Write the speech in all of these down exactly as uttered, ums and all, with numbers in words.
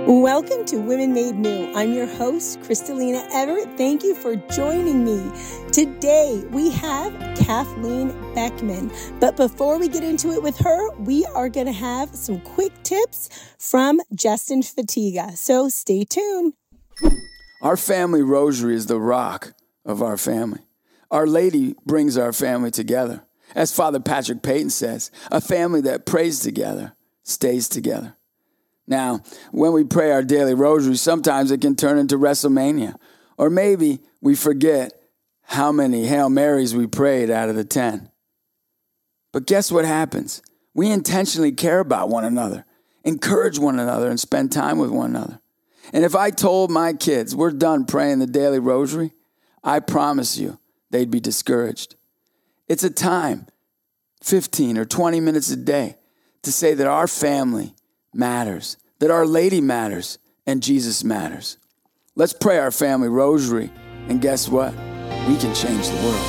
Welcome to Women Made New. I'm your host, Kristalina Everett. Thank you for joining me. Today, we have Kathleen Beckman. But before we get into it with her, we are going to have some quick tips from Justin Fatiga. So stay tuned. Our family rosary is the rock of our family. Our Lady brings our family together. As Father Patrick Peyton says, a family that prays together stays together. Now, when we pray our daily rosary, sometimes it can turn into WrestleMania. Or maybe we forget how many Hail Marys we prayed out of the ten. But guess what happens? We intentionally care about one another, encourage one another, and spend time with one another. And if I told my kids we're done praying the daily rosary, I promise you they'd be discouraged. It's a time, fifteen or twenty minutes a day, to say that our family matters, that Our Lady matters, and Jesus matters. Let's pray our family rosary, and guess what? We can change the world.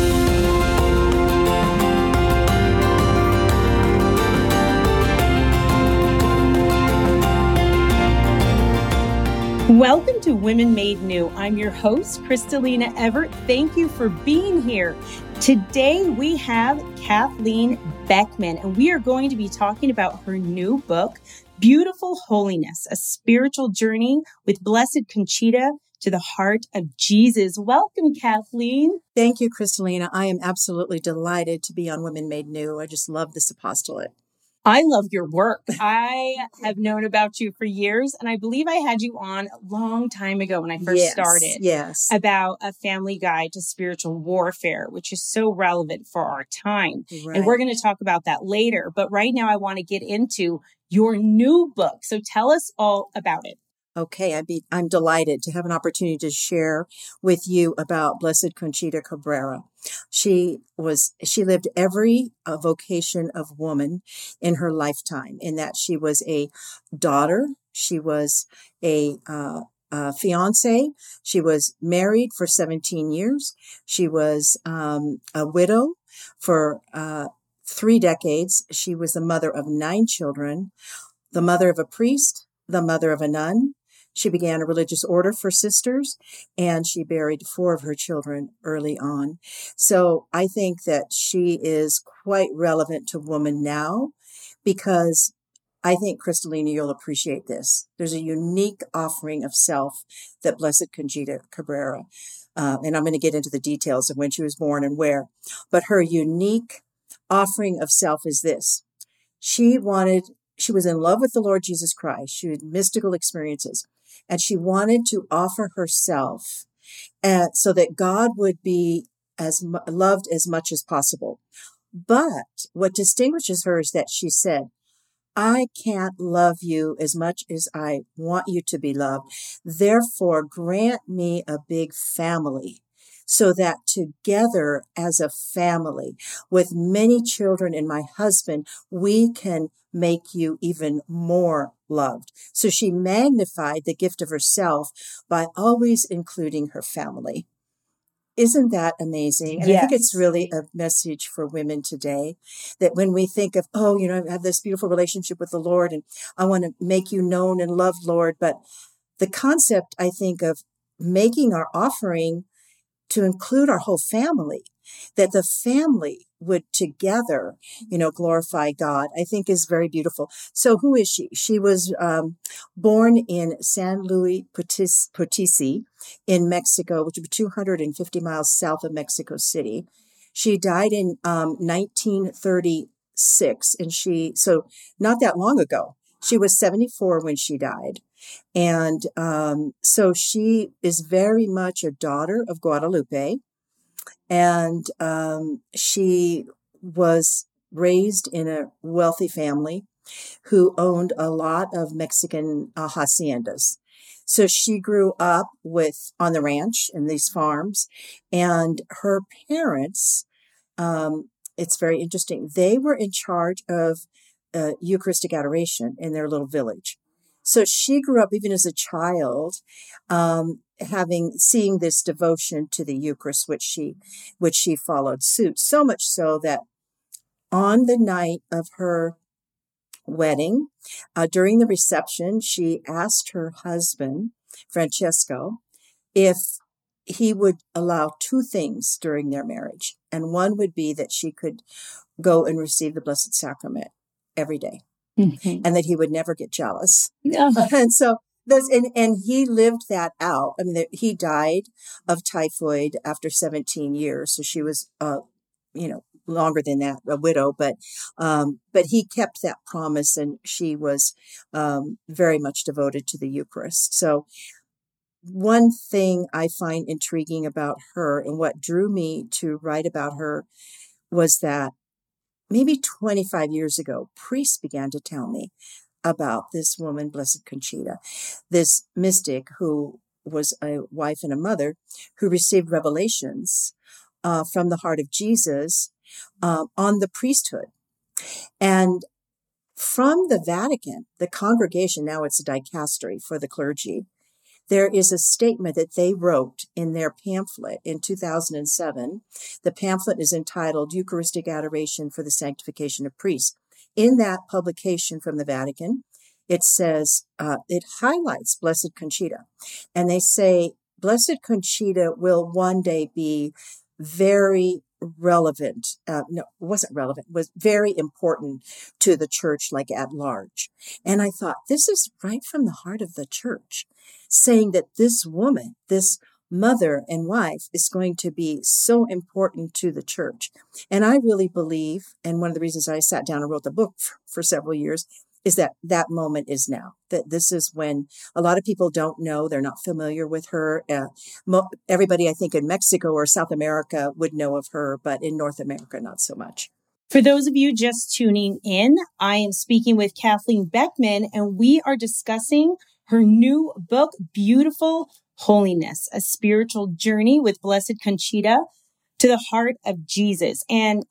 Welcome to Women Made New. I'm your host, Kristalina Everett. Thank you for being here. Today we have Kathleen Beckman, and we are going to be talking about her new book, Beautiful Holiness, a spiritual journey with Blessed Conchita to the heart of Jesus. Welcome, Kathleen. Thank you, Kristalina. I am absolutely delighted to be on Women Made New. I just love this apostolate. I love your work. I have known about you for years, and I believe I had you on a long time ago when I first yes, started. Yes. About a family guide to spiritual warfare, which is so relevant for our time. Right. And we're going to talk about that later. But right now, I want to get into your new book. So tell us all about it. Okay, I'd be, I'm delighted to have an opportunity to share with you about Blessed Conchita Cabrera. She was, she lived every uh, vocation of woman in her lifetime, in that she was a daughter, she was a uh, uh, fiance, she was married for seventeen years, she was um, a widow for uh, three decades, she was the mother of nine children, the mother of a priest, the mother of a nun. She began a religious order for sisters, and she buried four of her children early on. So I think that she is quite relevant to woman now, because I think, Kristalina, you'll appreciate this. There's a unique offering of self that Blessed Conchita Cabrera, uh, and I'm going to get into the details of when she was born and where, but her unique offering of self is this. She wanted, she was in love with the Lord Jesus Christ. She had mystical experiences. And she wanted to offer herself uh, so that God would be as mu- loved as much as possible. But what distinguishes her is that she said, I can't love you as much as I want you to be loved. Therefore, grant me a big family, so that together as a family with many children and my husband, we can make you even more loved. So she magnified the gift of herself by always including her family. Isn't that amazing? And Yes. I think it's really a message for women today, that when we think of, oh, you know, I have this beautiful relationship with the Lord and I want to make you known and loved, Lord. But the concept, I think, of making our offering to include our whole family, that the family would together, you know, glorify God, I think is very beautiful. So who is she? She was um, born in San Luis Potis- Potosi in Mexico, which is two hundred fifty miles south of Mexico City. She died in um, nineteen thirty-six, and she, so not that long ago. She was seventy-four when she died. And um, so she is very much a daughter of Guadalupe. And um, she was raised in a wealthy family who owned a lot of Mexican uh, haciendas. So she grew up with on the ranch in these farms. And her parents, um, it's very interesting, they were in charge of uh, Eucharistic adoration in their little village. So she grew up, even as a child, um, having seeing this devotion to the Eucharist, which she which she followed suit. So much so that on the night of her wedding. Uh, during the reception, she asked her husband, Francesco, if he would allow two things during their marriage. And one would be that she could go and receive the Blessed Sacrament every day, mm-hmm. and that he would never get jealous. Yeah. And so this, and, and he lived that out. I mean, he died of typhoid after seventeen years. So she was, uh, you know, longer than that, a widow, but, um, but he kept that promise, and she was, um, very much devoted to the Eucharist. So one thing I find intriguing about her, and what drew me to write about her, was that maybe twenty-five years ago, priests began to tell me about this woman, Blessed Conchita, this mystic who was a wife and a mother who received revelations uh, from the heart of Jesus uh, on the priesthood. And from the Vatican, the congregation, now it's a dicastery for the clergy, there is a statement that they wrote in their pamphlet in two thousand seven. The pamphlet is entitled Eucharistic Adoration for the Sanctification of Priests. In that publication from the Vatican, it says, uh, it highlights Blessed Conchita. And they say, Blessed Conchita will one day be very relevant. Uh, no, it wasn't relevant, it was very important to the church, like at large. And I thought, this is right from the heart of the church, saying that this woman, this mother and wife, is going to be so important to the church. And I really believe, and one of the reasons I sat down and wrote the book for, for several years, is that that moment is now, that this is when a lot of people don't know, they're not familiar with her. Uh, mo- everybody, I think, in Mexico or South America would know of her, but in North America, not so much. For those of you just tuning in, I am speaking with Kathleen Beckman, and we are discussing her new book, Beautiful Holiness, A Spiritual Journey with Blessed Conchita to the Heart of Jesus. And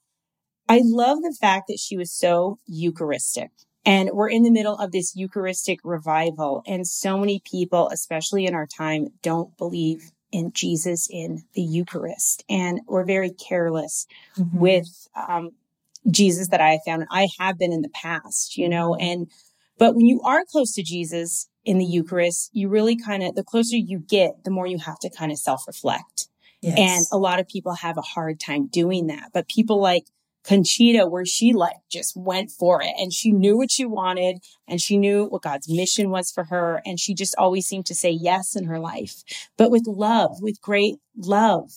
I love the fact that she was so Eucharistic. And we're in the middle of this Eucharistic revival. And so many people, especially in our time, don't believe in Jesus in the Eucharist. And we're very careless mm-hmm. with um, Jesus that I have found. I have been in the past, you know, and but when you are close to Jesus in the Eucharist, you really kind of, the closer you get, the more you have to kind of self-reflect. Yes. And a lot of people have a hard time doing that. But people like Conchita, where she like just went for it, and she knew what she wanted, and she knew what God's mission was for her. And she just always seemed to say yes in her life, but with love, with great love.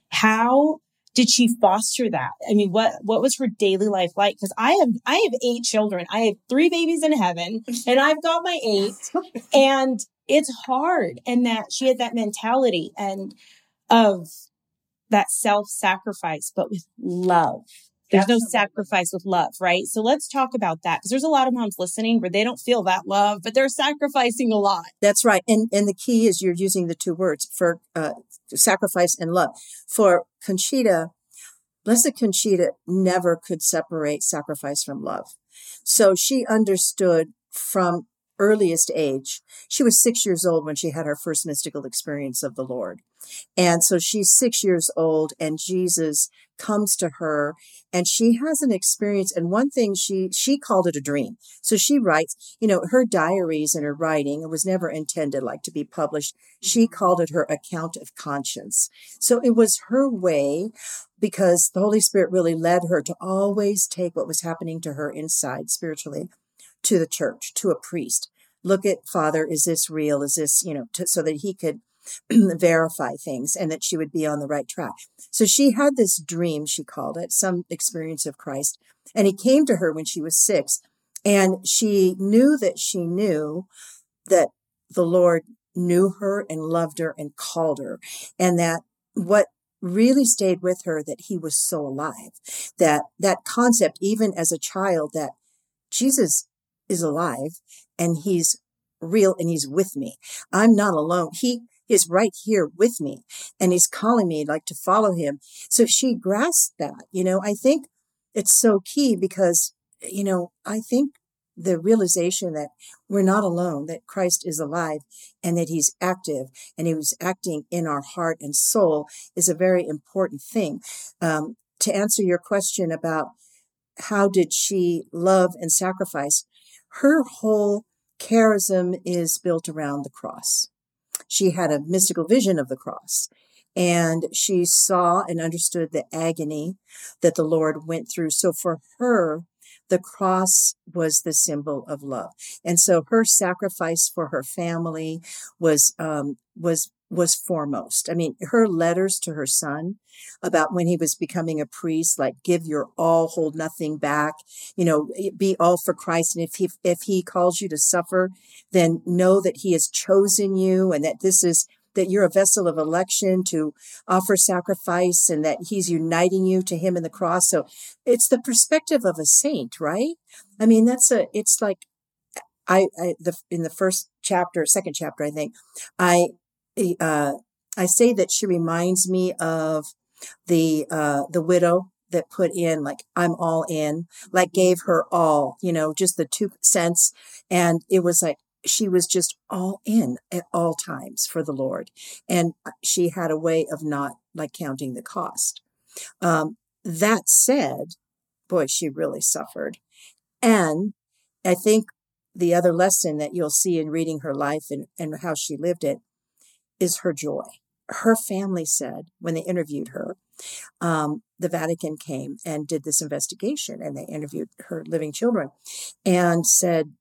How did she foster that? I mean, what, what was her daily life like? Cause I have, I have eight children. I have three babies in heaven, and I've got my eight, and it's hard. And that she had that mentality and of that self-sacrifice, but with love. There's Absolutely. No sacrifice with love, right? So let's talk about that, because there's a lot of moms listening where they don't feel that love, but they're sacrificing a lot. That's right. And and the key is you're using the two words for uh, sacrifice and love. For Conchita, Blessed Conchita never could separate sacrifice from love. So she understood from earliest age. She was six years old when she had her first mystical experience of the Lord. And so she's six years old, and Jesus comes to her, and she has an experience. And one thing she, she called it a dream. So she writes, you know, her diaries and her writing, it was never intended like to be published. She called it her account of conscience. So it was her way, because the Holy Spirit really led her to always take what was happening to her inside spiritually to the church, to a priest. Look at, Father, is this real? Is this, you know, to, so that he could verify things and that she would be on the right track. So she had this dream, she called it, some experience of Christ. And he came to her when she was six, and she knew that she knew that the Lord knew her and loved her and called her. And that what really stayed with her, that he was so alive, that that concept, even as a child, that Jesus is alive and he's real and he's with me. I'm not alone. He is right here with me, and he's calling me like to follow him. So she grasped that, you know, I think it's so key, because, you know, I think the realization that we're not alone, that Christ is alive and that he's active and he was acting in our heart and soul is a very important thing. Um, to answer your question about how did she love and sacrifice, her whole charism is built around the cross. She had a mystical vision of the cross, and she saw and understood the agony that the Lord went through. So for her, the cross was the symbol of love. And so her sacrifice for her family was, um, was, was foremost. I mean, her letters to her son about when he was becoming a priest, like give your all, hold nothing back, you know, be all for Christ. And if he, if he calls you to suffer, then know that he has chosen you and that this is, that you're a vessel of election to offer sacrifice and that he's uniting you to him in the cross. So it's the perspective of a saint, right? I mean, that's a, it's like, I, I the, in the first chapter, second chapter, I think, I, uh, I say that she reminds me of the, uh, the widow that put in like, I'm all in, like gave her all, you know, just the two cents. And it was like, she was just all in at all times for the Lord. And she had a way of not like counting the cost. Um, that said, boy, she really suffered. And I think the other lesson that you'll see in reading her life and, and how she lived it is her joy. Her family said when they interviewed her, um, the Vatican came and did this investigation and they interviewed her living children and said,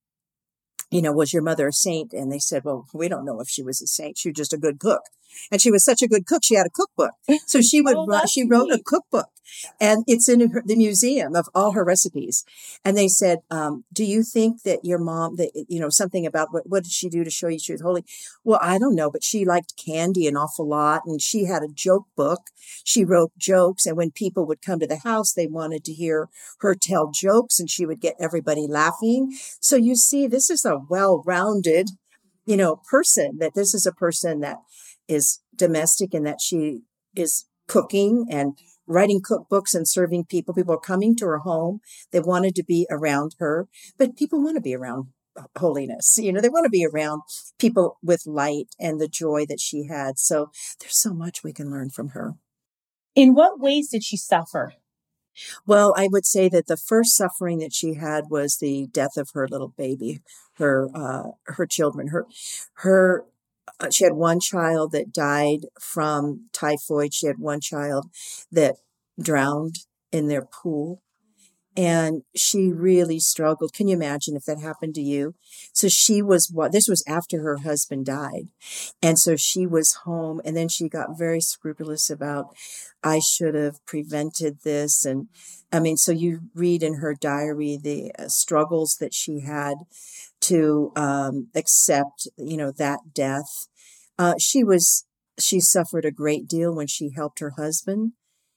you know, was your mother a saint? And they said, well, we don't know if she was a saint. She was just a good cook. And she was such a good cook. She had a cookbook. So she would, oh, she wrote neat. a cookbook and it's in her, the museum of all her recipes. And they said, um, do you think that your mom, that, you know, something about what, what did she do to show you she was holy? Well, I don't know, but she liked candy an awful lot. And she had a joke book. She wrote jokes. And when people would come to the house, they wanted to hear her tell jokes and she would get everybody laughing. So you see, this is a well-rounded, you know, person, that this is a person that is domestic and that she is cooking and writing cookbooks and serving people. People are coming to her home. They wanted to be around her, but people want to be around holiness. You know, they want to be around people with light and the joy that she had. So there's so much we can learn from her. In what ways did she suffer? Well, I would say that the first suffering that she had was the death of her little baby, her, uh, her children, her, her, uh, she had one child that died from typhoid. She had one child that drowned in their pool. And she really struggled. Can you imagine if that happened to you? So she was what, this was after her husband died. And so she was home and then she got very scrupulous about, I should have prevented this. And I mean, so you read in her diary, the uh, struggles that she had to, um, accept, you know, that death. Uh, she was, she suffered a great deal when she helped her husband,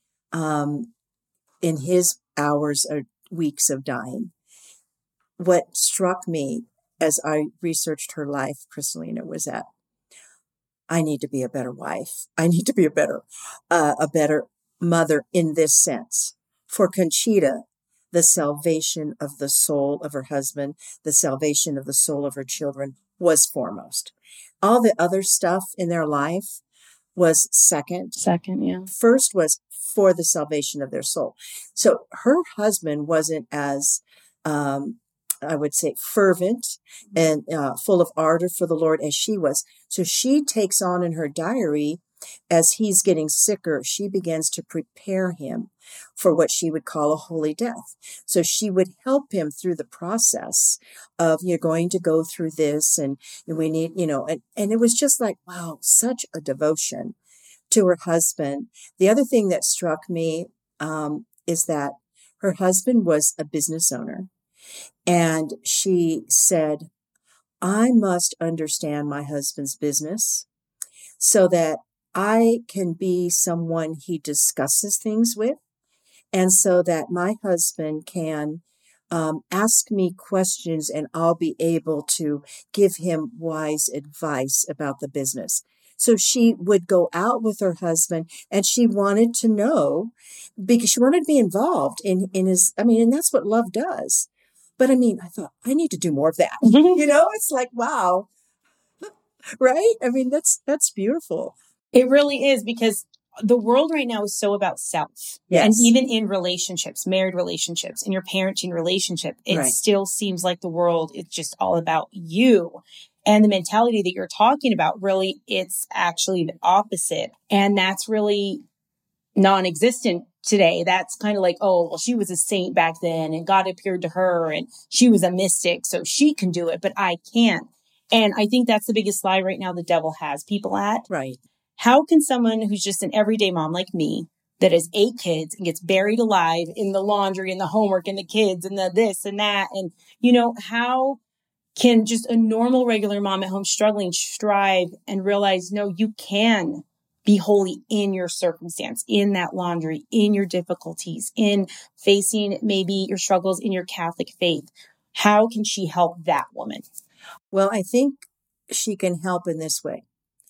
um, in his hours or weeks of dying. What struck me as I researched her life, Kristalina, was that I need to be a better wife. I need to be a better, uh, a better mother in this sense. For Conchita, the salvation of the soul of her husband, the salvation of the soul of her children was foremost. All the other stuff in their life was second. Second, yeah. First was for the salvation of their soul. So her husband wasn't as, um, I would say, fervent and uh, full of ardor for the Lord as she was. So she takes on in her diary, as he's getting sicker, she begins to prepare him for what she would call a holy death. So she would help him through the process of, you're going to go through this and we need, you know, and, and it was just like, wow, such a devotion to her husband. The other thing that struck me um, is that her husband was a business owner. And she said, I must understand my husband's business so that I can be someone he discusses things with. And so that my husband can um, ask me questions and I'll be able to give him wise advice about the business. So she would go out with her husband and she wanted to know, because she wanted to be involved in, in his, I mean, and that's what love does. But I mean, I thought, I need to do more of that. You know, it's like, wow. Right? I mean, that's, that's beautiful. It really is, because the world right now is so about self. Yes. And even in relationships, married relationships, in your parenting relationship, it Right. still seems like the world is just all about you. And the mentality that you're talking about, really, it's actually the opposite. And that's really non-existent today. That's kind of like, oh, well, she was a saint back then and God appeared to her and she was a mystic, so she can do it, but I can't. And I think that's the biggest lie right now the devil has people at. Right. How can someone who's just an everyday mom like me that has eight kids and gets buried alive in the laundry and the homework and the kids and the this and that, and, you know, how can just a normal, regular mom at home struggling strive and realize, no, you can be holy in your circumstance, in that laundry, in your difficulties, in facing maybe your struggles in your Catholic faith? How can she help that woman? Well, I think she can help in this way.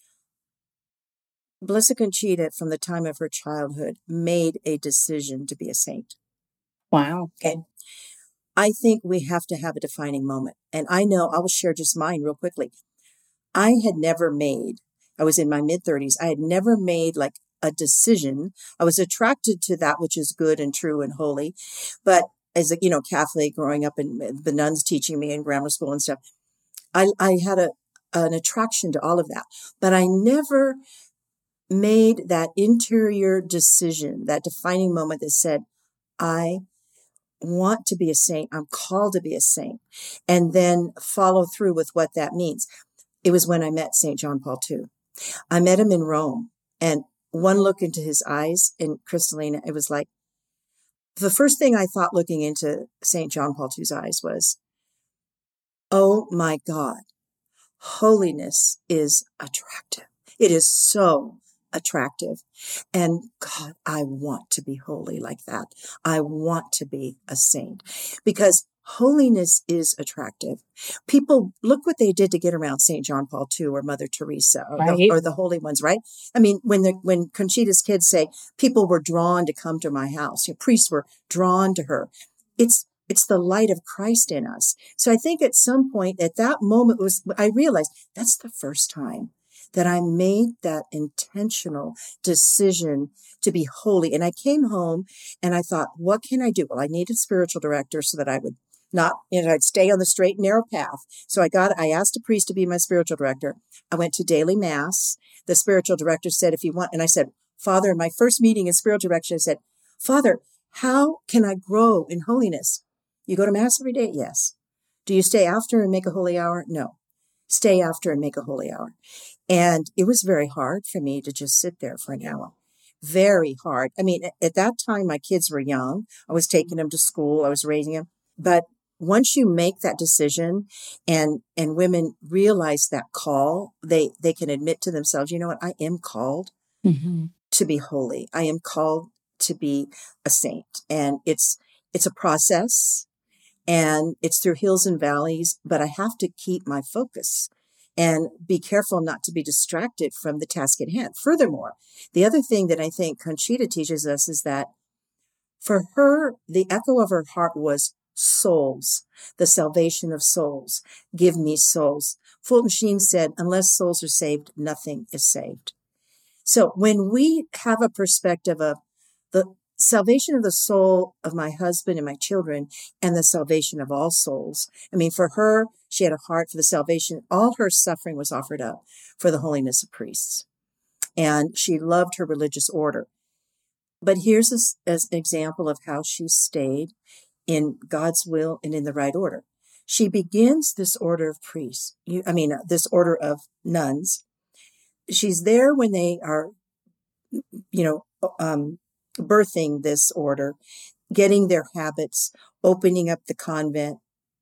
Blessed Conchita, from the time of her childhood, made a decision to be a saint. Wow. Okay. I think we have to have a defining moment. And I know, I will share just mine real quickly. I had never made, I was in my mid thirties, I had never made like a decision. I was attracted to that which is good and true and holy. But as a, you know, Catholic, growing up and the nuns teaching me in grammar school and stuff, I, I had a an attraction to all of that. But I never made that interior decision, that defining moment that said, I want to be a saint. I'm called to be a saint. And then follow through with what that means. It was when I met Saint John Paul the Second. I met him in Rome, and one look into his eyes, and Kristalina, it was like, the first thing I thought looking into Saint John Paul the Second's eyes was, oh my God, holiness is attractive. It is so attractive. And God, I want to be holy like that. I want to be a saint because holiness is attractive. People, look what they did to get around Saint John Paul the Second or Mother Teresa or, Right. the, or the holy ones, right? I mean, when the, when Conchita's kids say people were drawn to come to my house, you know, priests were drawn to her. It's, it's the light of Christ in us. So I think at some point at that moment was, I realized that's the first time that I made that intentional decision to be holy. And I came home and I thought, what can I do? Well, I needed a spiritual director so that I would not, you know, I'd stay on the straight and narrow path. So I got, I asked a priest to be my spiritual director. I went to daily mass. The spiritual director said, if you want, and I said, Father, in my first meeting in spiritual direction, I said, Father, how can I grow in holiness? You go to mass every day? Yes. Do you stay after and make a holy hour? No. Stay after and make a holy hour. And it was very hard for me to just sit there for an hour. Very hard. I mean, at that time, my kids were young. I was taking them to school. I was raising them. But once you make that decision and, and women realize that call, they, they can admit to themselves, you know what? I am called Mm-hmm. to be holy. I am called to be a saint. And it's, it's a process and it's through hills and valleys, but I have to keep my focus and be careful not to be distracted from the task at hand. Furthermore, the other thing that I think Conchita teaches us is that for her, the echo of her heart was souls, the salvation of souls. Give me souls. Fulton Sheen said, unless souls are saved, nothing is saved. So when we have a perspective of the salvation of the soul of my husband and my children and the salvation of all souls, I mean, for her, she had a heart for the salvation. All her suffering was offered up for the holiness of priests. And she loved her religious order. But here's a, as an example of how she stayed in God's will and in the right order. She begins this order of priests, you, I mean, uh, this order of nuns. She's there when they are, you know, um, birthing this order, getting their habits, opening up the convent.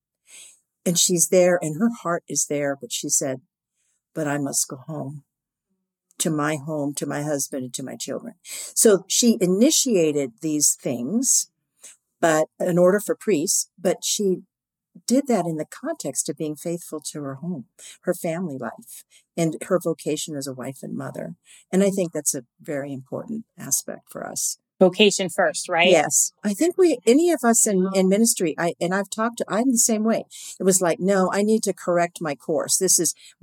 And she's there and her heart is there, but she said, but I must go home, to my home, to my husband, and to my children. So she initiated these things, but in order for priests, but she did that in the context of being faithful to her home, her family life, and her vocation as a wife and mother. And I think that's a very important aspect for us. Vocation first, right? Yes. I think we, any of us in, in ministry, I, and I've talked to, I'm the same way. It was like, no, I need to correct my course. This is, we,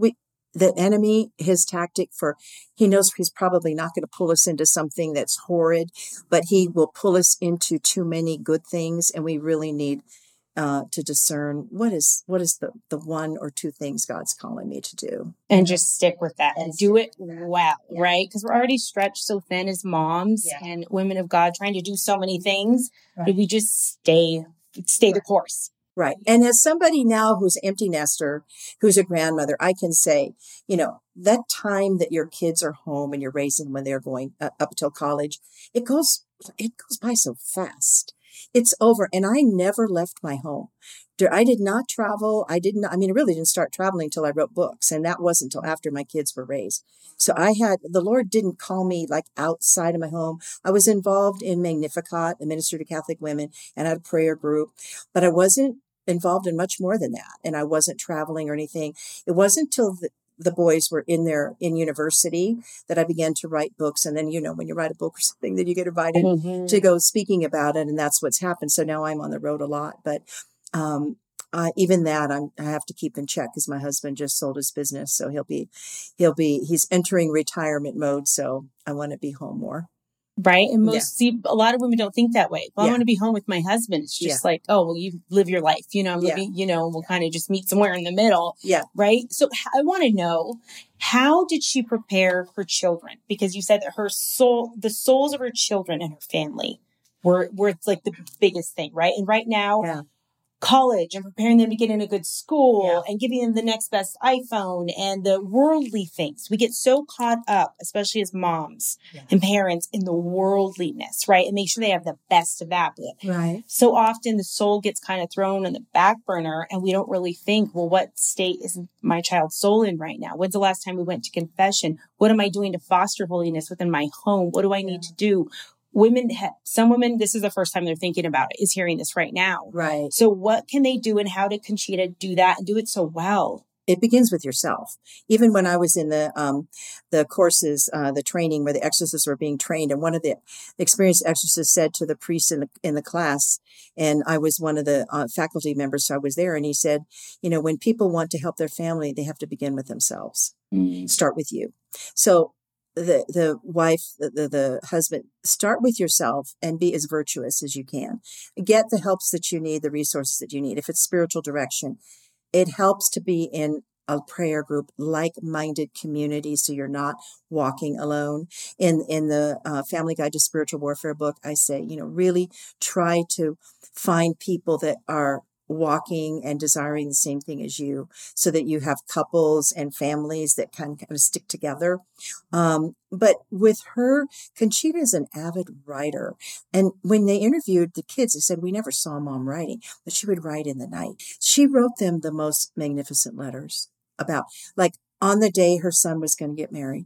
the enemy, his tactic for, he knows he's probably not going to pull us into something that's horrid, but he will pull us into too many good things. And we really need uh, to discern what is, what is the, the one or two things God's calling me to do. And just stick with that and do it well, yeah. Right? Because we're already stretched so thin as moms yeah. and women of God trying to do so many things. Right. But we just stay, stay right. the course. Right. And as somebody now who's an empty nester, who's a grandmother, I can say, you know, that time that your kids are home and you're raising them when they're going uh, up till college, it goes, it goes by so fast. It's over. And I never left my home. I did not travel. I didn't, I mean, I really didn't start traveling until I wrote books. And that wasn't until after my kids were raised. So I had, the Lord didn't call me like outside of my home. I was involved in Magnificat, the Ministry to Catholic Women, and I had a prayer group, but I wasn't involved in much more than that. And I wasn't traveling or anything. It wasn't until the, the boys were in their, in university that I began to write books. And then, you know, when you write a book or something, then you get invited mm-hmm. to go speaking about it. And that's what's happened. So now I'm on the road a lot, but, um, uh, even that I'm, I have to keep in check because my husband just sold his business. So he'll be, he'll be, he's entering retirement mode. So I want to be home more. Right. And most, yeah. see, a lot of women don't think that way. Well, yeah. I want to be home with my husband. It's just yeah. like, oh, well, you live your life, you know, I'm yeah. living, you know, we'll kind of just meet somewhere in the middle. Yeah. Right. So I want to know, how did she prepare her children? Because you said that her soul, the souls of her children and her family were, were like the biggest thing. Right. And right now, yeah. college and preparing them to get in a good school yeah. and giving them the next best iPhone and the worldly things. We get so caught up, especially as moms yeah. and parents, in the worldliness, right? And make sure they have the best of that. But right. so often the soul gets kind of thrown on the back burner and we don't really think, well, what state is my child's soul in right now? When's the last time we went to confession? What am I doing to foster holiness within my home? What do I need yeah. to do? Women, some women, this is the first time they're thinking about it, is hearing this right now. Right. So what can they do and how did Conchita do that and do it so well? It begins with yourself. Even when I was in the um, the courses, uh, the training where the exorcists were being trained, and one of the experienced exorcists said to the priest in the in the class, and I was one of the uh, faculty members, so I was there, and he said, you know, when people want to help their family, they have to begin with themselves. Mm-hmm. Start with you. So the the wife, the, the the husband, start with yourself and be as virtuous as you can. Get the helps that you need, the resources that you need. If it's spiritual direction, it helps to be in a prayer group, like-minded community, so you're not walking alone. In in the uh, Family Guide to Spiritual Warfare book, I say, you know, really try to find people that are walking and desiring the same thing as you, so that you have couples and families that can kind of stick together. Um, but with her, Conchita is an avid writer. And when they interviewed the kids, they said, we never saw mom writing, but she would write in the night. She wrote them the most magnificent letters about, like, on the day her son was going to get married.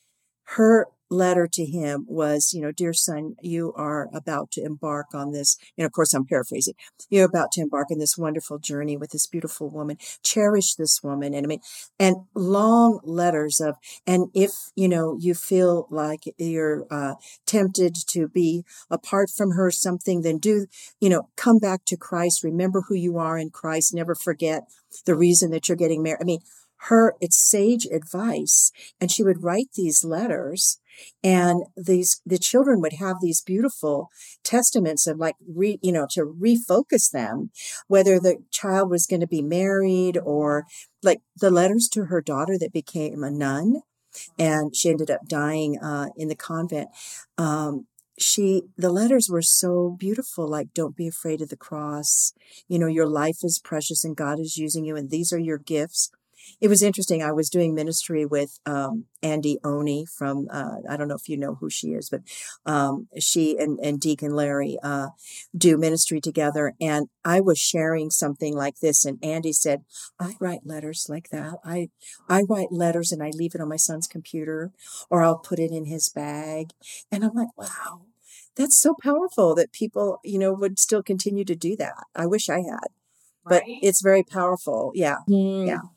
Her letter to him was, you know, dear son, you are about to embark on this. You know, of course, I'm paraphrasing. You're about to embark on this wonderful journey with this beautiful woman. Cherish this woman. And I mean, and long letters of, and if, you know, you feel like you're uh, tempted to be apart from her, something, then do, you know, come back to Christ. Remember who you are in Christ. Never forget the reason that you're getting married. I mean, her, it's sage advice. And she would write these letters, and these, the children would have these beautiful testaments of, like, re, you know, to refocus them, whether the child was going to be married, or like the letters to her daughter that became a nun, and she ended up dying uh, in the convent. Um, She, the letters were so beautiful, like, don't be afraid of the cross. You know, your life is precious and God is using you, and these are your gifts. It was interesting. I was doing ministry with um, Andy Oney from, uh, I don't know if you know who she is, but um, she and, and Deacon Larry uh, do ministry together. And I was sharing something like this. And Andy said, I write letters like that. I, I write letters and I leave it on my son's computer, or I'll put it in his bag. And I'm like, wow, that's so powerful that people, you know, would still continue to do that. I wish I had, but right. It's very powerful. Yeah. Mm. Yeah.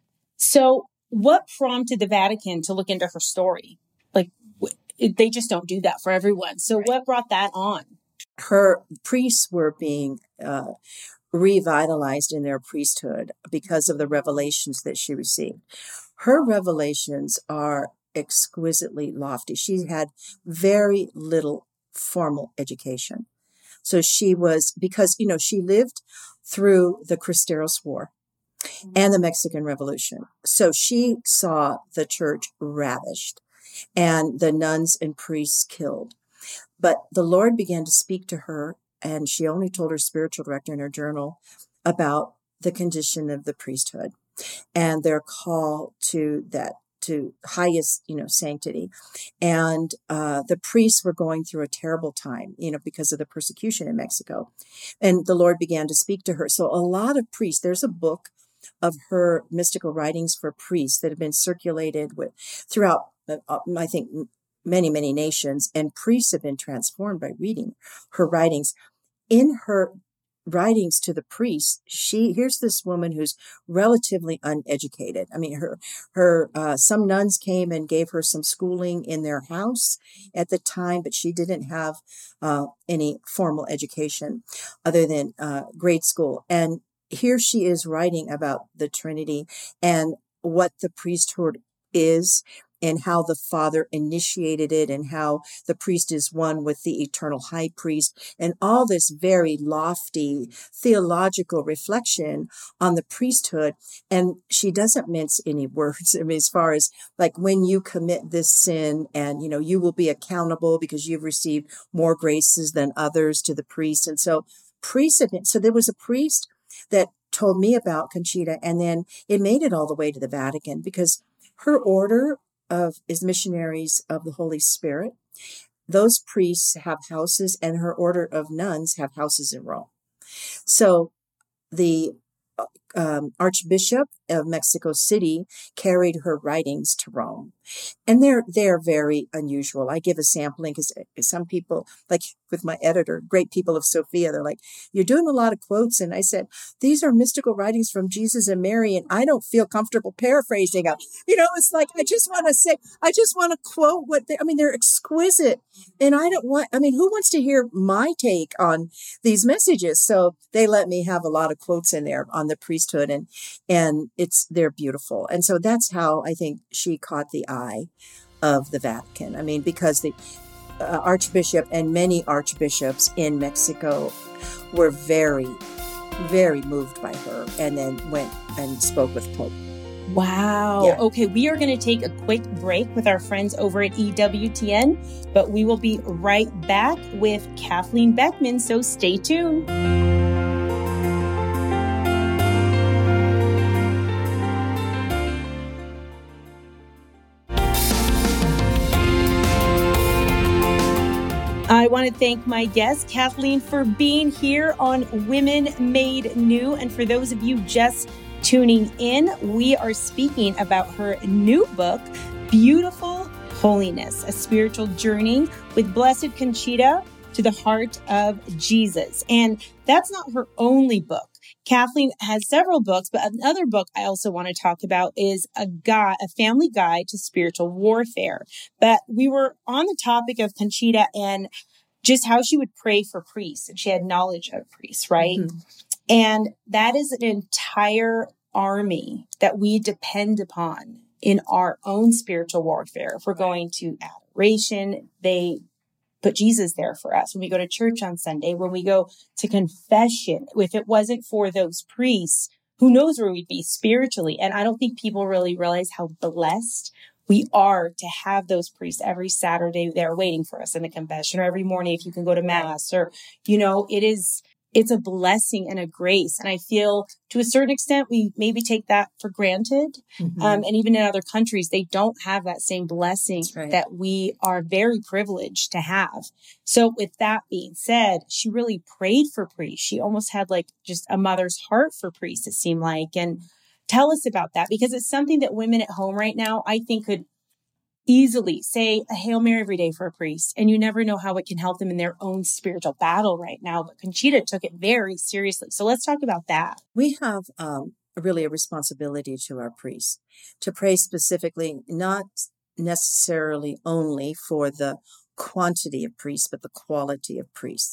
So what prompted the Vatican to look into her story? Like, they just don't do that for everyone. So right. What brought that on? Her priests were being uh, revitalized in their priesthood because of the revelations that she received. Her revelations are exquisitely lofty. She had very little formal education. So she was, because, you know, she lived through the Cristeros War and the Mexican Revolution. So she saw the church ravished and the nuns and priests killed. But the Lord began to speak to her, and she only told her spiritual director in her journal about the condition of the priesthood and their call to that, to highest, you know, sanctity. And uh, the priests were going through a terrible time, you know, because of the persecution in Mexico. And the Lord began to speak to her. So a lot of priests, there's a book of her mystical writings for priests that have been circulated with throughout, uh, I think, many, many nations. And priests have been transformed by reading her writings. In her writings to the priests, she here's this woman who's relatively uneducated. I mean, her her uh, some nuns came and gave her some schooling in their house at the time, but she didn't have uh, any formal education other than uh, grade school. And here she is writing about the Trinity and what the priesthood is, and how the Father initiated it, and how the priest is one with the eternal high priest, and all this very lofty theological reflection on the priesthood. And she doesn't mince any words. I mean, as far as like, when you commit this sin, and, you know, you will be accountable because you've received more graces than others to the priest. And so priests have been, so there was a priest that told me about Conchita, and then it made it all the way to the Vatican, because her order of is missionaries of the Holy Spirit. Those priests have houses, and her order of nuns have houses in Rome. So the um, Archbishop of Mexico City carried her writings to Rome. And they're they're very unusual. I give a sampling because some people, like with my editor, great people of Sophia, they're like, you're doing a lot of quotes. And I said, these are mystical writings from Jesus and Mary, and I don't feel comfortable paraphrasing them. You know, it's like, I just want to say, I just want to quote what they, I mean, they're exquisite. And I don't want, I mean, who wants to hear my take on these messages? So they let me have a lot of quotes in there on the priesthood, and, and it's, they're beautiful. And so that's how I think she caught the eye of the Vatican. I mean, because the uh, Archbishop and many archbishops in Mexico were very, very moved by her, and then went and spoke with Pope. Wow. Yeah. Okay, we are going to take a quick break with our friends over at E W T N, but we will be right back with Kathleen Beckman, so stay tuned. I want to thank my guest, Kathleen, for being here on Women Made New. And for those of you just tuning in, we are speaking about her new book, Beautiful Holiness, a spiritual journey with Blessed Conchita to the heart of Jesus. And that's not her only book. Kathleen has several books, but another book I also want to talk about is a guide, a family guide to spiritual warfare. But we were on the topic of Conchita and just how she would pray for priests, and she had knowledge of priests, right? Mm-hmm. And that is an entire army that we depend upon in our own spiritual warfare. If we're going to adoration, they put Jesus there for us. When we go to church on Sunday, when we go to confession, if it wasn't for those priests, who knows where we'd be spiritually? And I don't think people really realize how blessed we are to have those priests every Saturday there waiting for us in the confession, or every morning if you can go to mass, or, you know, it is, it's a blessing and a grace. And I feel to a certain extent, we maybe take that for granted. Mm-hmm. Um, and even in other countries, they don't have that same blessing right. that we are very privileged to have. So with that being said, she really prayed for priests. She almost had like just a mother's heart for priests, it seemed like. And tell us about that, because it's something that women at home right now, I think, could easily say a Hail Mary every day for a priest, and you never know how it can help them in their own spiritual battle right now. But Conchita took it very seriously. So let's talk about that. We have um, really a responsibility to our priests to pray specifically, not necessarily only for the quantity of priests, but the quality of priests.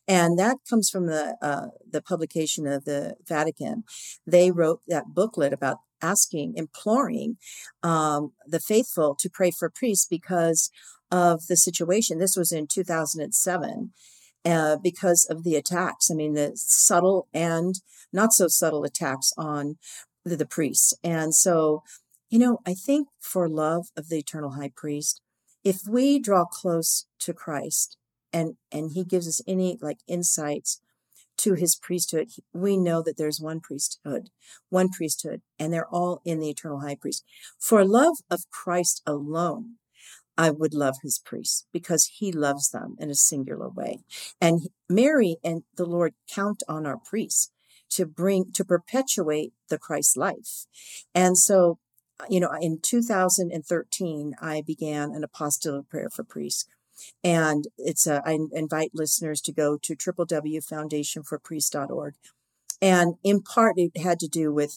And that comes from the uh, the publication of the Vatican. They wrote that booklet about asking, imploring um, the faithful to pray for priests because of the situation. This was in two thousand seven. Uh, because of the attacks. I mean, the subtle and not so subtle attacks on the, the priests. And so, you know, I think for love of the eternal high priest, if we draw close to Christ and, and he gives us any like insights to his priesthood, we know that there's one priesthood, one priesthood, and they're all in the eternal high priest. For love of Christ alone, I would love his priests because he loves them in a singular way. And Mary and the Lord count on our priests to bring, to perpetuate the Christ life. And so, you know, in two thousand thirteen, I began an apostolic prayer for priests. And it's a, I invite listeners to go to w w w dot foundation for priests dot org. And in part, it had to do with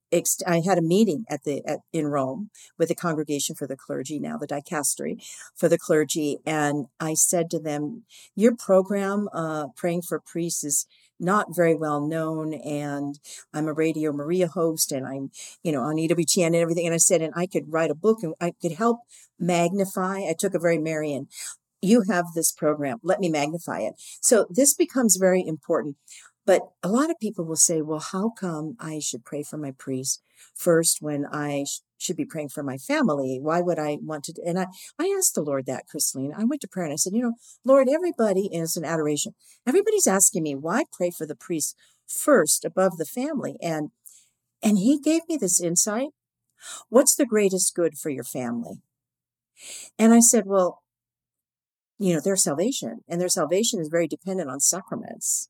I had a meeting at the at, in Rome with the Congregation for the Clergy, now the Dicastery for the Clergy, and I said to them, "Your program, uh, Praying for Priests, is not very well known, and I'm a Radio Maria host, and I'm, you know, on E W T N and everything." And I said, "And I could write a book, and I could help magnify." I took a very Marian. You have this program. Let me magnify it. So this becomes very important. But a lot of people will say, well, how come I should pray for my priest first when I sh- should be praying for my family? Why would I want to? And I, I asked the Lord that, Kristalina. I went to prayer and I said, you know, Lord, everybody is an adoration. Everybody's asking me, why pray for the priest first above the family? And, and he gave me this insight. What's the greatest good for your family? And I said, well, you know, their salvation, and their salvation is very dependent on sacraments.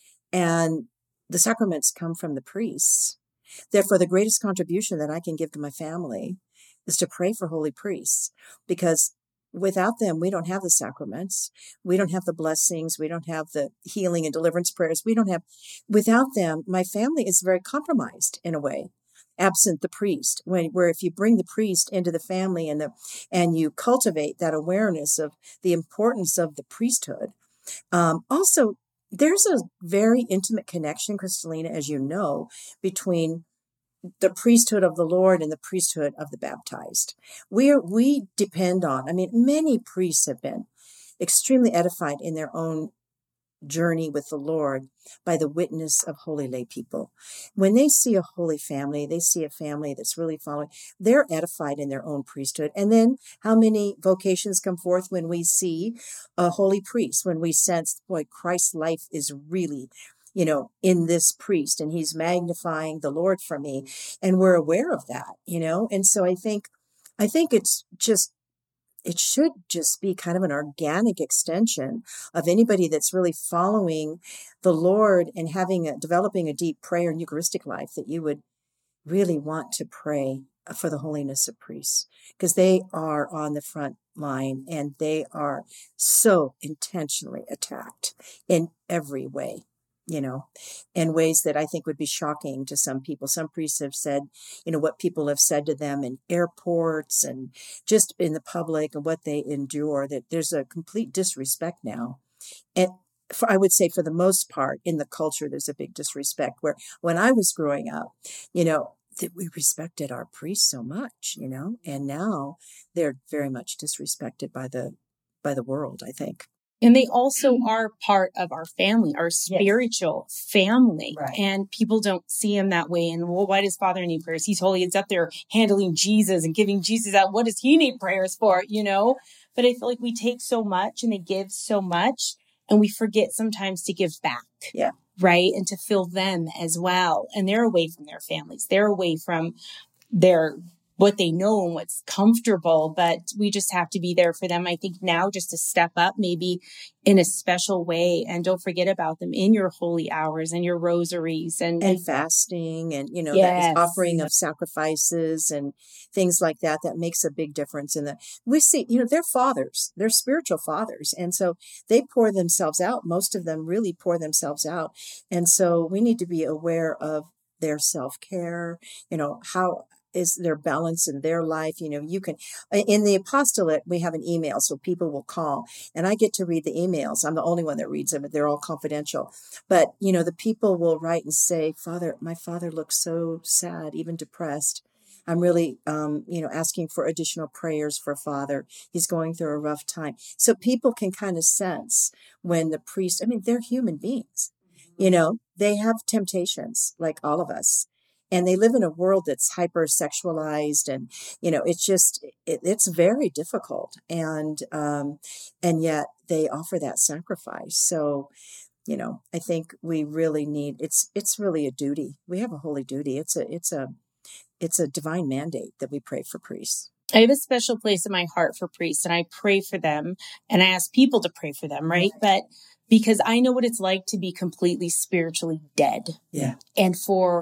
And the sacraments come from the priests. Therefore, the greatest contribution that I can give to my family is to pray for holy priests, because without them, we don't have the sacraments. We don't have the blessings. We don't have the healing and deliverance prayers. We don't have, without them, my family is very compromised in a way, absent the priest, when, where if you bring the priest into the family and the, and you cultivate that awareness of the importance of the priesthood. Um, also, there's a very intimate connection, Kristalina, as you know, between the priesthood of the Lord and the priesthood of the baptized. We are, we depend on, I mean, many priests have been extremely edified in their own journey with the Lord by the witness of holy lay people. When they see a holy family, they see a family that's really following, they're edified in their own priesthood. And then how many vocations come forth when we see a holy priest, when we sense, boy, Christ's life is really, you know, in this priest, and he's magnifying the Lord for me. And we're aware of that, you know? And so I think, I think it's just, it should just be kind of an organic extension of anybody that's really following the Lord and having a, developing a deep prayer and Eucharistic life, that you would really want to pray for the holiness of priests, because they are on the front line and they are so intentionally attacked in every way, you know, in ways that I think would be shocking to some people. Some priests have said, you know, what people have said to them in airports and just in the public, and what they endure, that there's a complete disrespect now. And for, I would say for the most part in the culture, there's a big disrespect, where when I was growing up, you know, that we respected our priests so much, you know, and now they're very much disrespected by the, by the world, I think. And they also are part of our family, our spiritual yes. family. Right. And people don't see him that way. And, well, why does Father need prayers? He's holy. It's up there handling Jesus and giving Jesus out. What does he need prayers for? You know, but I feel like we take so much and they give so much, and we forget sometimes to give back. Yeah. Right. And to fill them as well. And they're away from their families. They're away from their what they know and what's comfortable, but we just have to be there for them. I think now just to step up maybe in a special way, and don't forget about them in your holy hours and your rosaries and, and fasting and, you know, yes. that offering of sacrifices and things like that, that makes a big difference in the, we see, you know, they're fathers, they're spiritual fathers. And so they pour themselves out. Most of them really pour themselves out. And so we need to be aware of their self-care, you know, how, is there balance in their life? You know, you can, in the apostolate, we have an email, so people will call and I get to read the emails. I'm the only one that reads them, but they're all confidential. But, you know, the people will write and say, Father, my father looks so sad, even depressed. I'm really, um, you know, asking for additional prayers for Father. He's going through a rough time. So people can kind of sense when the priest, I mean, they're human beings, you know, they have temptations like all of us. And they live in a world that's hypersexualized, and you know, it's just it, it's very difficult. And um, and yet they offer that sacrifice. So, you know, I think we really need it's it's really a duty. We have a holy duty. It's a it's a it's a divine mandate that we pray for priests. I have a special place in my heart for priests, and I pray for them, and I ask people to pray for them, right? But because I know what it's like to be completely spiritually dead, yeah, and for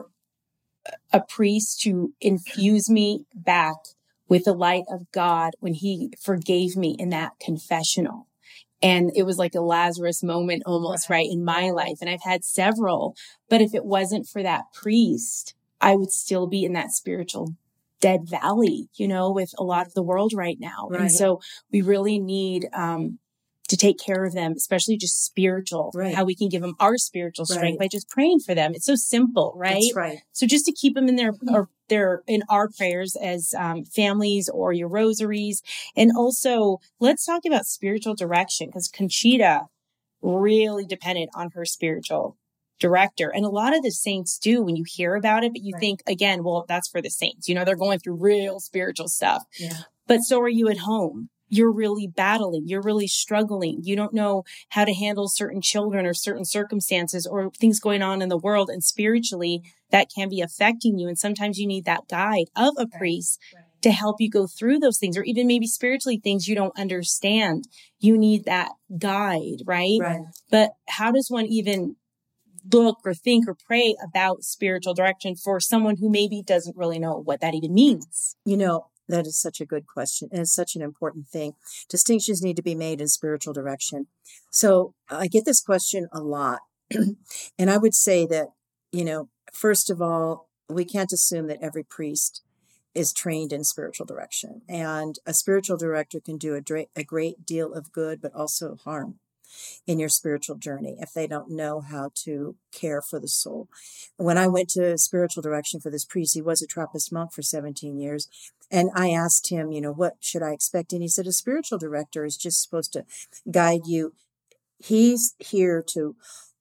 a priest to infuse me back with the light of God when he forgave me in that confessional. And it was like a Lazarus moment almost, right, in my life. And I've had several, but if it wasn't for that priest, I would still be in that spiritual dead valley, you know, with a lot of the world right now. Right. And so we really need, um, to take care of them, especially just spiritual, right. How we can give them our spiritual strength right. by just praying for them. It's so simple, right? That's right. So just to keep them in their, or their, in our prayers as um, families or your rosaries. And also let's talk about spiritual direction, because Conchita really depended on her spiritual director. And a lot of the saints do when you hear about it, but you right. think again, well, that's for the saints, you know, they're going through real spiritual stuff, yeah. But so are you at home. You're really battling. You're really struggling. You don't know how to handle certain children or certain circumstances or things going on in the world. And spiritually, that can be affecting you. And sometimes you need that guide of a priest right. Right. to help you go through those things, or even maybe spiritually things you don't understand. You need that guide, right? Right. But how does one even look or think or pray about spiritual direction for someone who maybe doesn't really know what that even means? You know, that is such a good question. And it's such an important thing. Distinctions need to be made in spiritual direction. So I get this question a lot. And I would say that, you know, first of all, we can't assume that every priest is trained in spiritual direction. And a spiritual director can do a, dra- a great deal of good, but also harm in your spiritual journey if they don't know how to care for the soul. When I went to spiritual direction for this priest, he was a Trappist monk for seventeen years. And I asked him, you know, what should I expect? And he said, a spiritual director is just supposed to guide you. He's here to,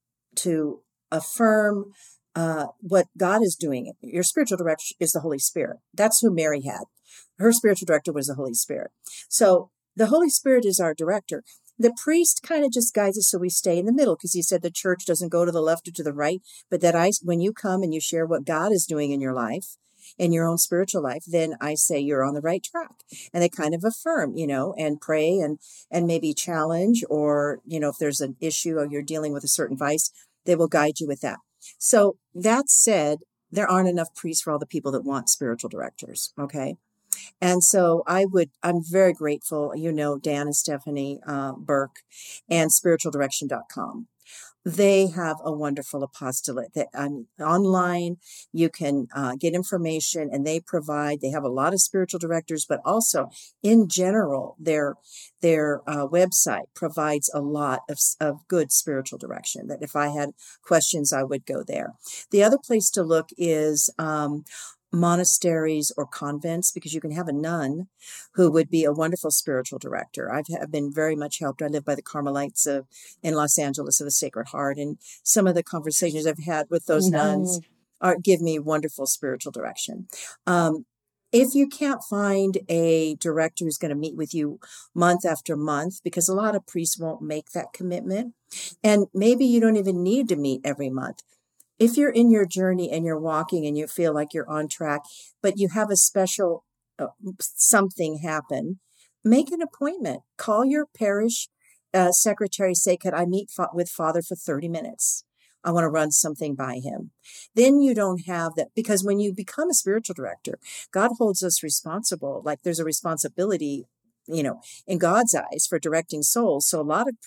to affirm uh, what God is doing. Your spiritual director is the Holy Spirit. That's who Mary had. Her spiritual director was the Holy Spirit. So the Holy Spirit is our director. The priest kind of just guides us so we stay in the middle, because he said the church doesn't go to the left or to the right, but that I, when you come and you share what God is doing in your life, in your own spiritual life, then I say you're on the right track. And they kind of affirm, you know, and pray and, and maybe challenge, or, you know, if there's an issue or you're dealing with a certain vice, they will guide you with that. So that said, there aren't enough priests for all the people that want spiritual directors. Okay. And so I would, I'm very grateful, you know, Dan and Stephanie uh, Burke and spiritual direction dot com. They have a wonderful apostolate that um, online you can uh, get information, and they provide, they have a lot of spiritual directors, but also in general, their, their uh, website provides a lot of, of good spiritual direction, that if I had questions, I would go there. The other place to look is um, monasteries or convents, because you can have a nun who would be a wonderful spiritual director. I've have been very much helped. I live by the Carmelites of, in Los Angeles of the Sacred Heart, and some of the conversations I've had with those no. nuns are give me wonderful spiritual direction. Um, if you can't find a director who's going to meet with you month after month, because a lot of priests won't make that commitment, and maybe you don't even need to meet every month. If you're in your journey and you're walking and you feel like you're on track, but you have a special uh, something happen, make an appointment. Call your parish uh, secretary. Say, could I meet fa- with Father for thirty minutes? I want to run something by him. Then you don't have that, because when you become a spiritual director, God holds us responsible. Like there's a responsibility, you know, in God's eyes for directing souls. So a lot of priests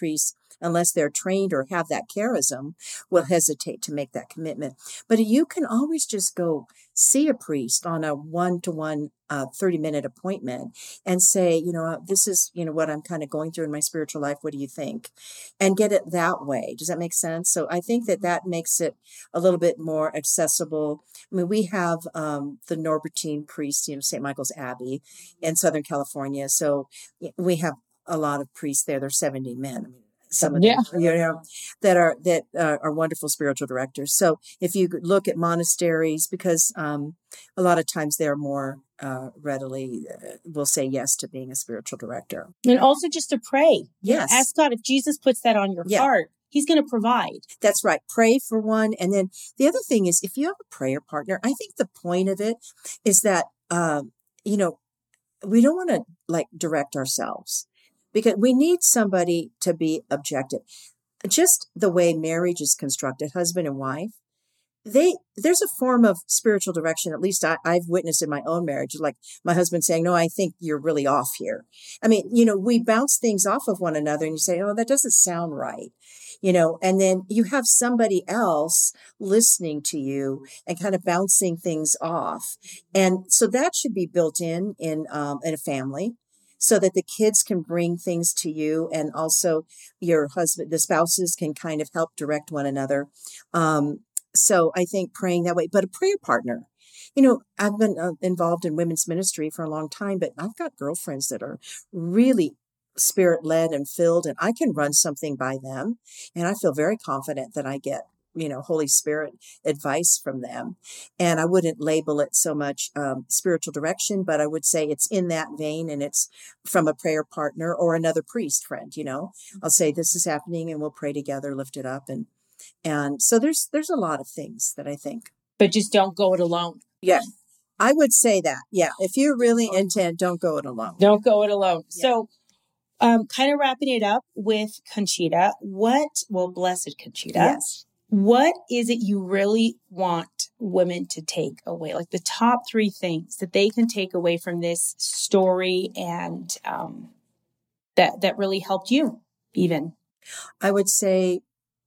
unless they're trained or have that charism, will hesitate to make that commitment. But you can always just go see a priest on a one-to-one uh, thirty-minute appointment and say, you know, uh, this is, you know, what I'm kind of going through in my spiritual life. What do you think? And get it that way. Does that make sense? So I think that that makes it a little bit more accessible. I mean, we have um, the Norbertine priests, you know, Saint Michael's Abbey in Southern California. So we have a lot of priests there. There's seventy men. I mean, some of them, yeah. you know, that are that uh, are wonderful spiritual directors. So if you look at monasteries, because um, a lot of times they're more uh, readily uh, will say yes to being a spiritual director, and also just to pray. Yes, ask God if Jesus puts that on your yeah. heart. He's going to provide. That's right. Pray for one, and then the other thing is, if you have a prayer partner, I think the point of it is that um, you know we don't want to like direct ourselves. Because we need somebody to be objective. Just the way marriage is constructed, husband and wife, they there's a form of spiritual direction, at least I, I've witnessed in my own marriage, like my husband saying, no, I think you're really off here. I mean, you know, we bounce things off of one another and you say, oh, that doesn't sound right. You know, and then you have somebody else listening to you and kind of bouncing things off. And so that should be built in in, um, in a family, so that the kids can bring things to you, and also your husband, the spouses can kind of help direct one another. Um, so I think praying that way, but a prayer partner. You know, I've been uh, involved in women's ministry for a long time, but I've got girlfriends that are really spirit-led and filled, and I can run something by them, and I feel very confident that I get, you know, Holy Spirit advice from them. And I wouldn't label it so much um, spiritual direction, but I would say it's in that vein, and it's from a prayer partner or another priest friend. You know, I'll say this is happening and we'll pray together, lift it up. And, and so there's, there's a lot of things that I think. But just don't go it alone. Yeah. I would say that. Yeah. If you're really intent, don't go it alone. Don't go it alone. Yeah. So um, kind of wrapping it up with Conchita, what, well, blessed Conchita. Yes. What is it you really want women to take away? Like the top three things that they can take away from this story and um, that that really helped you even? I would say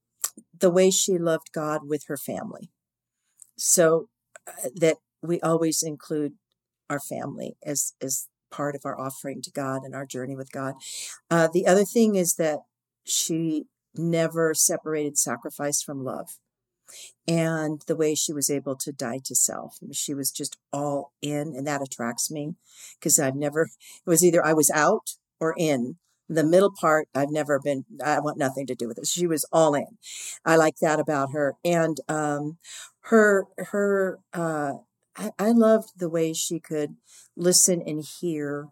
the way she loved God with her family. So uh, that we always include our family as, as part of our offering to God and our journey with God. Uh, the other thing is that she never separated sacrifice from love, and the way she was able to die to self. She was just all in, and that attracts me because I've never, it was either I was out or in. The middle part, I've never been, I want nothing to do with it. She was all in. I like that about her. And um, her, her, uh, I, I loved the way she could listen and hear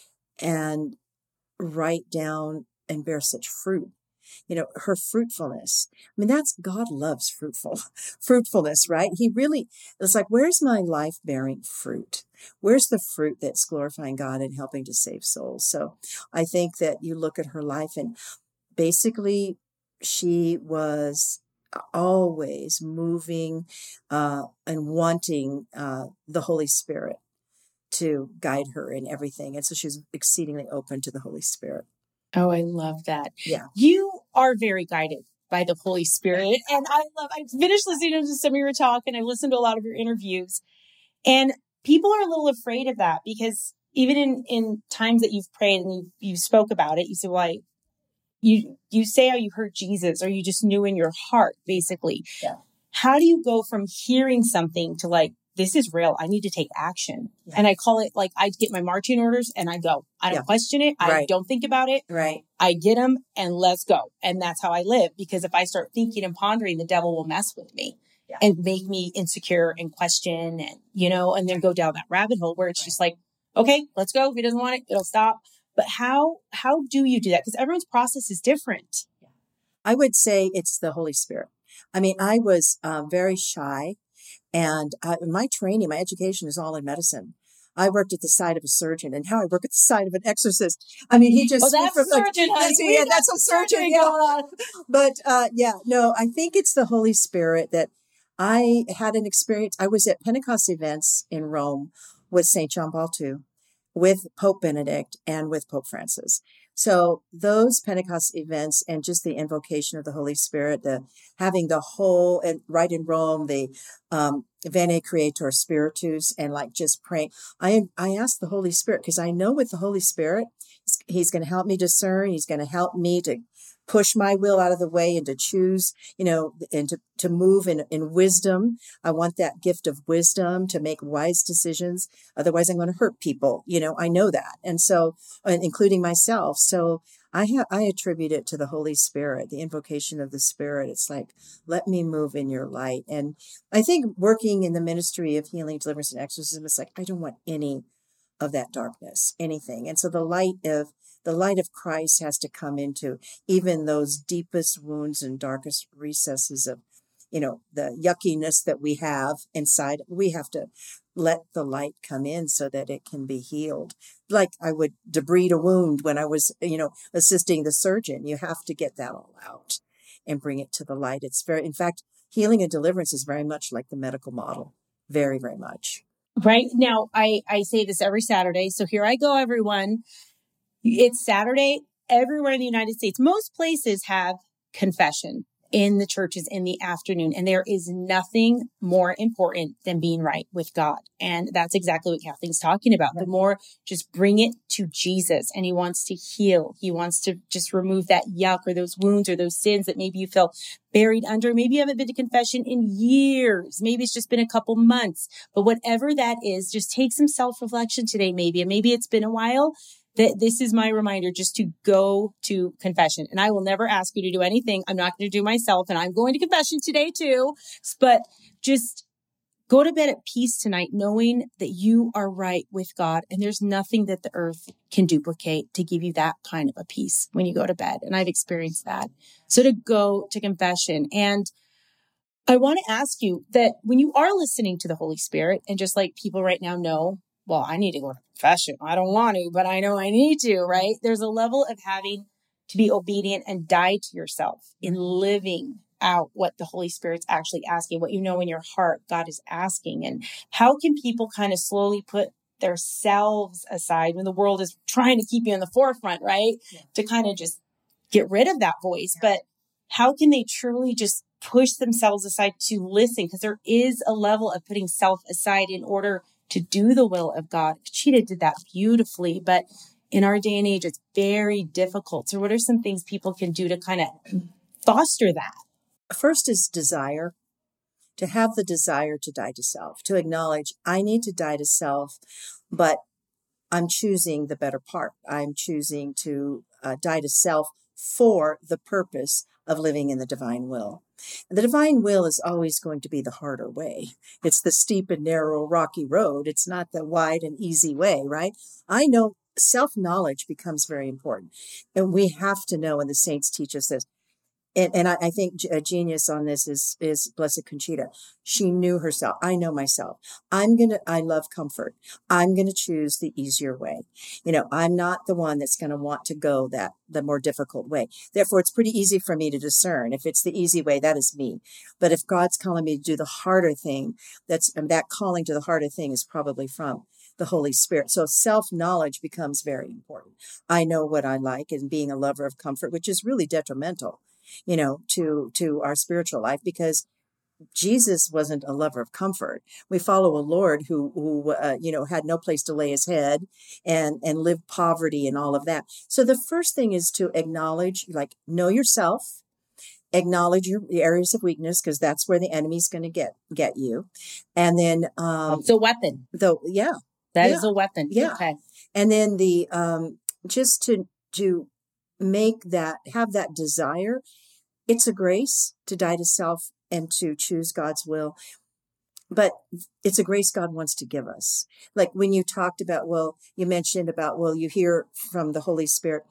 and write down and bear such fruit. You know, her fruitfulness. I mean, that's, God loves fruitful, fruitfulness, right? He really, it's like, where's my life bearing fruit? Where's the fruit that's glorifying God and helping to save souls? So I think that you look at her life, and basically she was always moving uh, and wanting uh, the Holy Spirit to guide her in everything. And so she was exceedingly open to the Holy Spirit. Oh, I love that. Yeah. You are very guided by the Holy Spirit. And I love, I finished listening to some of your talk, and I listened to a lot of your interviews. And people are a little afraid of that because even in, in times that you've prayed and you, you spoke about it, you said, well, I, you, you say how you heard Jesus, or you just knew in your heart, basically. Yeah. How do you go from hearing something to like, this is real, I need to take action? Yeah. And I call it like, I get my marching orders and I go. I don't yeah. question it. I right. don't think about it. Right. I get them and let's go. And that's how I live. Because if I start thinking and pondering, the devil will mess with me yeah. and make me insecure and question, and, you know, and then go down that rabbit hole where it's right. just like, okay, let's go. If he doesn't want it, it'll stop. But how, how do you do that? Because everyone's process is different. Yeah. I would say it's the Holy Spirit. I mean, I was um, very shy. And uh, my training, my education is all in medicine. I worked at the side of a surgeon, and how I work at the side of an exorcist. I mean, he just, oh, that's a surgeon, like, that's, yeah, that's a surgeon. Yeah. But, uh, yeah, no, I think it's the Holy Spirit that I had an experience. I was at Pentecost events in Rome with Saint John Paul the Second, with Pope Benedict, and with Pope Francis. So those Pentecost events and just the invocation of the Holy Spirit, the having the whole, and right in Rome, the um, Veni Creator Spiritus, and like just praying. I I ask the Holy Spirit because I know with the Holy Spirit, He's going to help me discern. He's going to help me to push my will out of the way and to choose, you know, and to, to move in, in wisdom. I want that gift of wisdom to make wise decisions. Otherwise, I'm going to hurt people. You know, I know that. And so, including myself. So I have, I attribute it to the Holy Spirit, the invocation of the Spirit. It's like, let me move in your light. And I think working in the ministry of healing, deliverance, and exorcism, it's like, I don't want any of that darkness, anything. And so the light of the light of Christ has to come into even those deepest wounds and darkest recesses of, you know, the yuckiness that we have inside. We have to let the light come in so that it can be healed. Like I would debride a wound when I was, you know, assisting the surgeon. You have to get that all out and bring it to the light. It's very, in fact, healing and deliverance is very much like the medical model. Very, very much. Right now, I, I say this every Saturday. So here I go, everyone. It's Saturday. Everywhere in the United States, most places have confession in the churches in the afternoon. And there is nothing more important than being right with God. And that's exactly what Kathleen's talking about. The more just bring it to Jesus, and he wants to heal. He wants to just remove that yuck or those wounds or those sins that maybe you feel buried under. Maybe you haven't been to confession in years. Maybe it's just been a couple months, but whatever that is, just take some self-reflection today, maybe, and maybe it's been a while. That this is my reminder just to go to confession. And I will never ask you to do anything I'm not going to do myself. And I'm going to confession today too. But just go to bed at peace tonight, knowing that you are right with God. And there's nothing that the earth can duplicate to give you that kind of a peace when you go to bed. And I've experienced that. So to go to confession. And I want to ask you that when you are listening to the Holy Spirit, and just like people right now know, well, I need to go to confession. I don't want to, but I know I need to, right? There's a level of having to be obedient and die to yourself in living out what the Holy Spirit's actually asking, what you know in your heart God is asking. And how can people kind of slowly put their selves aside when the world is trying to keep you in the forefront, right? Yeah. To kind of just get rid of that voice. Yeah. But how can they truly just push themselves aside to listen? Because there is a level of putting self aside in order to do the will of God. Conchita did that beautifully, but in our day and age, it's very difficult. So what are some things people can do to kind of foster that? First is desire, to have the desire to die to self, to acknowledge I need to die to self, but I'm choosing the better part. I'm choosing to uh, die to self for the purpose of living in the divine will. And the divine will is always going to be the harder way. It's the steep and narrow, rocky road. It's not the wide and easy way, right? I know self-knowledge becomes very important. And we have to know, and the saints teach us this. And, and I, I think a genius on this is, is Blessed Conchita. She knew herself. I know myself. I'm going to, I love comfort. I'm going to choose the easier way. You know, I'm not the one that's going to want to go that, the more difficult way. Therefore, it's pretty easy for me to discern. If it's the easy way, that is me. But if God's calling me to do the harder thing, that's, and that calling to the harder thing is probably from the Holy Spirit. So self-knowledge becomes very important. I know what I like, and being a lover of comfort, which is really detrimental, you know, to, to our spiritual life, because Jesus wasn't a lover of comfort. We follow a Lord who, who, uh, you know, had no place to lay his head and, and lived poverty and all of that. So the first thing is to acknowledge, like, know yourself, acknowledge your areas of weakness, because that's where the enemy's going to get, get you. And then, um, it's a weapon. Though, yeah, that yeah, is a weapon. Yeah. Okay. And then the, um, just to, to make that, have that desire. It's a grace to die to self and to choose God's will. But it's a grace God wants to give us. Like when you talked about, well, you mentioned about, well, you hear from the Holy Spirit.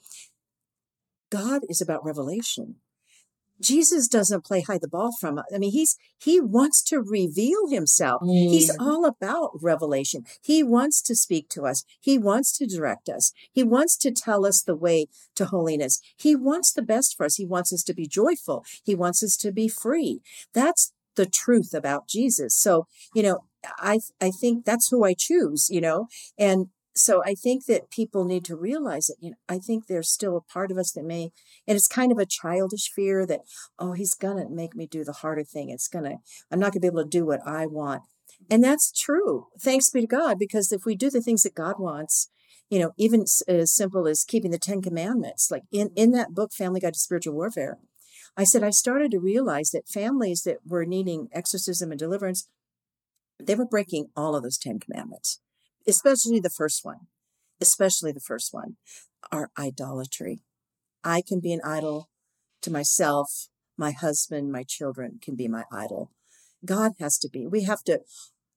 God is about revelation. Jesus doesn't play hide the ball from us. I mean, he's, he wants to reveal himself. Mm. He's all about revelation. He wants to speak to us. He wants to direct us. He wants to tell us the way to holiness. He wants the best for us. He wants us to be joyful. He wants us to be free. That's the truth about Jesus. So, you know, I, I think that's who I choose, you know, and so I think that people need to realize it. You know, I think there's still a part of us that may, and it's kind of a childish fear that, oh, he's going to make me do the harder thing. It's going to, I'm not going to be able to do what I want. And that's true. Thanks be to God, because if we do the things that God wants, you know, even as simple as keeping the Ten Commandments, like in, in that book, Family Guide to Spiritual Warfare, I said, I started to realize that families that were needing exorcism and deliverance, they were breaking all of those Ten Commandments. Especially the first one, especially the first one, our idolatry. I can be an idol to myself. My husband, my children can be my idol. God has to be. We have to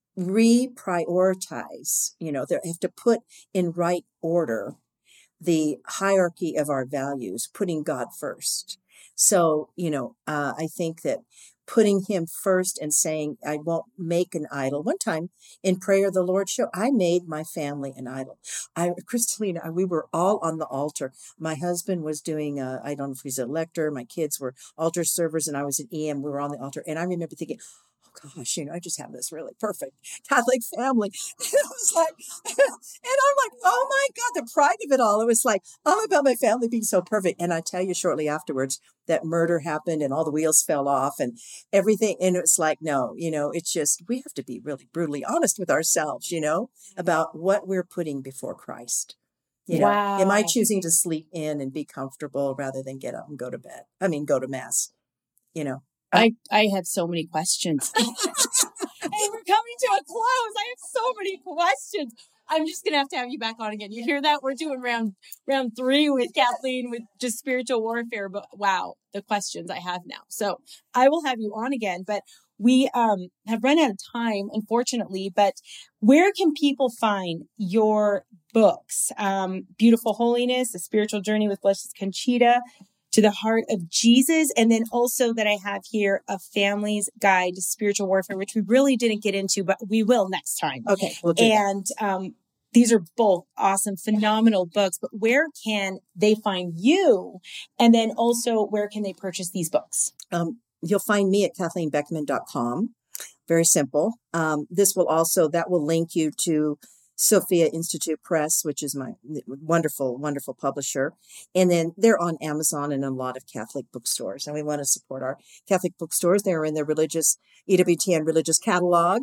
reprioritize, you know, they have to put in right order the hierarchy of our values, putting God first. So, you know, uh, I think that putting him first and saying, I won't make an idol. One time in prayer, the Lord showed, I made my family an idol. I, Kristalina, we were all on the altar. My husband was doing, a, I don't know if he's a lector. My kids were altar servers and I was an E M. We were on the altar. And I remember thinking, oh gosh, you know, I just have this really perfect Catholic family. And I was like, and I'm like, oh my God, the pride of it all. It was like all about my family being so perfect. And I tell you shortly afterwards that murder happened and all the wheels fell off and everything. And it's like, no, you know, it's just, we have to be really brutally honest with ourselves, you know, about what we're putting before Christ. You know, wow. Am I choosing to sleep in and be comfortable rather than get up and go to bed? I mean, go to mass, you know. I, I have so many questions. And we're coming to a close. I have so many questions. I'm just going to have to have you back on again. You hear that? We're doing round round three with Kathleen with just spiritual warfare. But wow, the questions I have now. So I will have you on again. But we um, have run out of time, unfortunately. But where can people find your books? Um, Beautiful Holiness, A Spiritual Journey with Blessed Conchita, To the Heart of Jesus. And then also that I have here, A Family's Guide to Spiritual Warfare, which we really didn't get into, but we will next time. Okay. We'll do and um, these are both awesome, phenomenal books. But where can they find you? And then also, where can they purchase these books? Um, you'll find me at kathleen beckman dot com. Very simple. Um, this will also, that will link you to Sophia Institute Press, which is my wonderful, wonderful publisher. And then they're on Amazon and a lot of Catholic bookstores. And we want to support our Catholic bookstores. They're in their religious, E W T N religious catalog.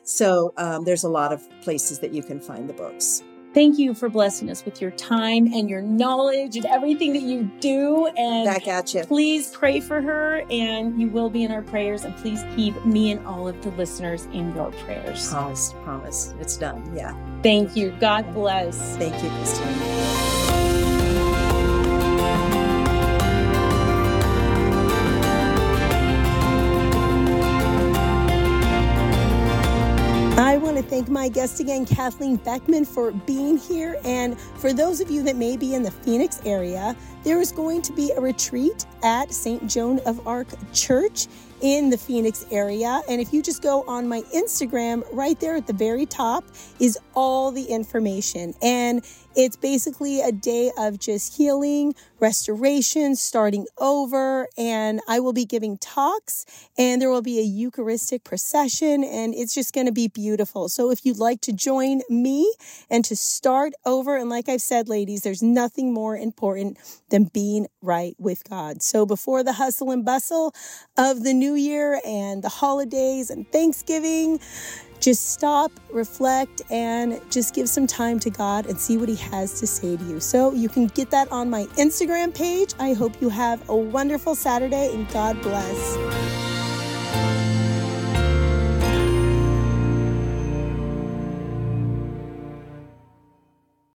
So um, there's a lot of places that you can find the books. Thank you for blessing us with your time and your knowledge and everything that you do. And back at you. Please pray for her, and you will be in our prayers. And please keep me and all of the listeners in your prayers. Promise, promise. It's done. Yeah. Thank you. God bless. Thank you, Christine. I want to thank my guest again, Kathleen Beckman, for being here. And for those of you that may be in the Phoenix area, there is going to be a retreat at Saint Joan of Arc Church in the Phoenix area. And if you just go on my Instagram, right there at the very top is all the information. And it's basically a day of just healing, restoration, starting over. And I will be giving talks, and there will be a Eucharistic procession, and it's just going to be beautiful. So if you'd like to join me and to start over, and like I've said, ladies, there's nothing more important than being right with God. So before the hustle and bustle of the new year and the holidays and Thanksgiving, just stop, reflect, and just give some time to God and see what he has to say to you. So you can get that on my Instagram page. I hope you have a wonderful Saturday, and God bless.